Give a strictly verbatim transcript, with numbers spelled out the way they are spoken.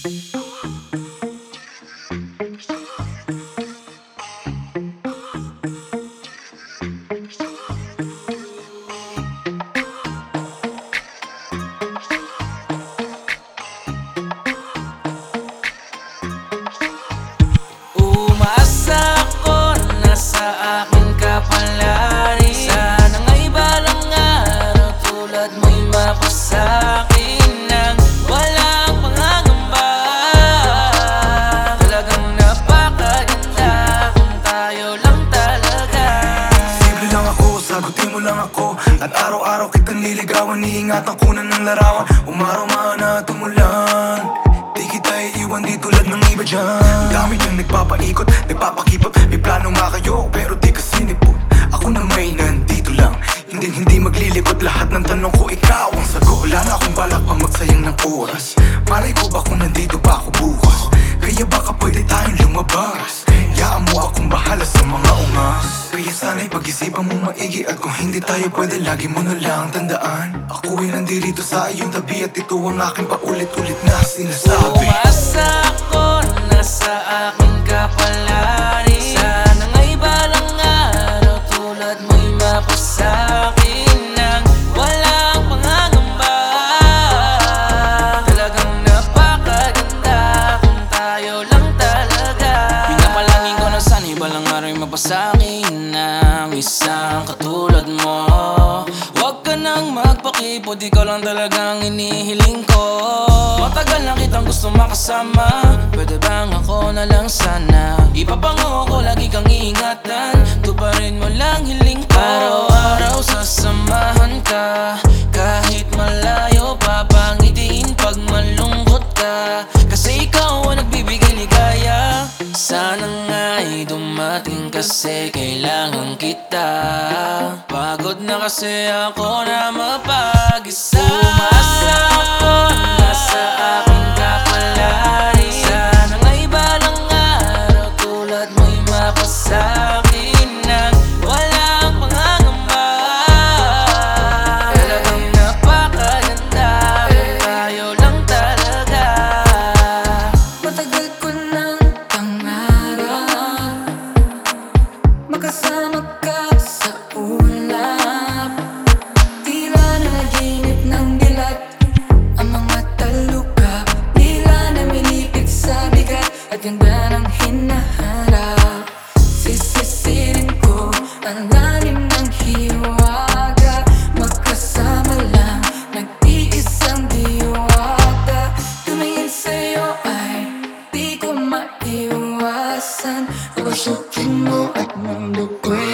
Umasa ako na sa aking kapalaran. Sana nga'y balang araw tulad mo'y mapasakin nang walang pangangamba. Talagang napakaganda kung tayo lang talaga. Simple lang ako, sagutin mo lang ako. At araw-araw kitang liligawan, iingatan ko na ng larawan. Umaraw man at umulan, di kita iiwan di tulad ng iba dyan. Dami dyan nagpapaikot, nagpapakipot. May plano nga kayo, pero di ka sinipot. Ako na may nandito lang, hindi hindi maglilikot. Lahat ng tanong ko, ikaw ang sagot. Wala na akong balak pang magsayang ng oras. Malay ko ba kung nandito pa ako bukas? Kaya baka pwede tayong lumabas. Yaan mo akong bahala sa mga ungas. Kaya sana'y pag-isipan mo maigi. At kung hindi tayo pwede, lagi mo na lang tandaan, ako'y nandito sa iyong tabi. At ito ang aking paulit-ulit na sinasabi. Umasa ako na sa aking kapalaran. Sana nga'y balang araw tulad mo'y mapasakin nang walang pangangamba. Talagang napakaganda kung tayo lang talaga. Pinapalangin ko na sana'y balang ara'y mapasakin ng isang katulad mo. Huwag ka nang magpakipot, ikaw lang talagang inihiling ko. Matagal na kitang gusto makasama, pwede bang ako na lang sana? Ipapango ko lagi kang iingatan, tuparin mo lang hiling ko. Araw-araw sasamahan ka, kahit malayo papangitiin pag malungkot ka. Kasi ikaw ang nagbibigay ligaya. Sana nga'y dumating kasi kailangan kita. Pagod na kasi ako na mapag-isa. Umasa ako na sa aking kapalaran. Sana nga'y balang araw tulad mo'y mapasakin nang walang pangangamba. Talagang napakaganda kung tayo lang talaga. Matagal ko nang pangarap makasama ka sa ulap. Tila nanaginip ng dilat ang mga talukap. Tila namilipit sa bigat at ganda ng hinaharap. Sisisirin ko ang lalim ng hiwaga. Magkasama lang, nag-iis ang diwata. Tumingin sa'yo ay di ko maiwasan. Pagsukin mo at mundo ko'y